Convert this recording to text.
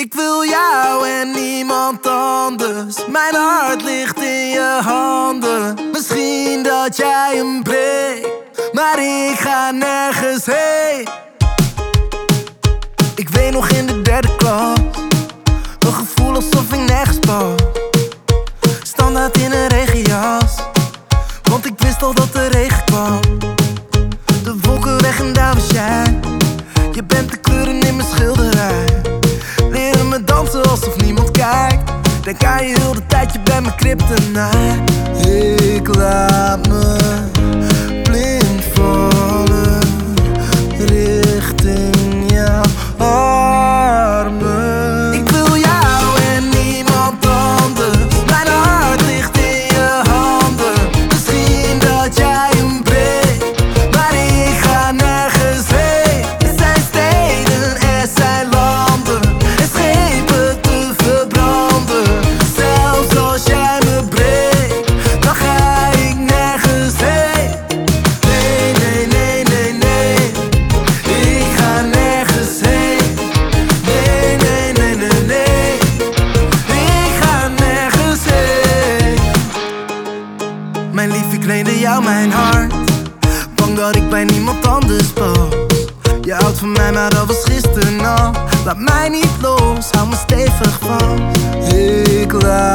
Ik wil jou en niemand anders. Mijn hart ligt in je handen. Misschien dat jij hem breekt, maar ik ga nergens heen. Ik weet nog in de derde klas, een gevoel alsof ik nergens pas. Standaard in een regenjas, want ik wist al dat de regen kwam. De wolken weg en daar was jij. Je bent de kleuren in mijn schilderij. Leren me dansen alsof niemand kijkt. Denk aan je heel de tijd, je bent mijn kryptonite. Ik laat me blind vallen richting jouw armen. Ik wil jou en niemand anders. Mijn hart ligt in je handen. Misschien dat jij hem breekt, maar ik ga nergens heen. Er zijn steden, er zijn landen en schepen te verbranden. Zelfs als jij me breekt, dan ga ik nergens heen. Nee, nee, nee, nee, nee, ik ga nergens heen. Nee, nee, nee, nee, nee, ik ga nergens heen. Mijn lief, ik leende jou mijn hart, bang dat ik bij niemand anders pas. Je houdt van mij, maar dat was gisteren al. Laat mij niet los, hou me stevig vast. Ik laat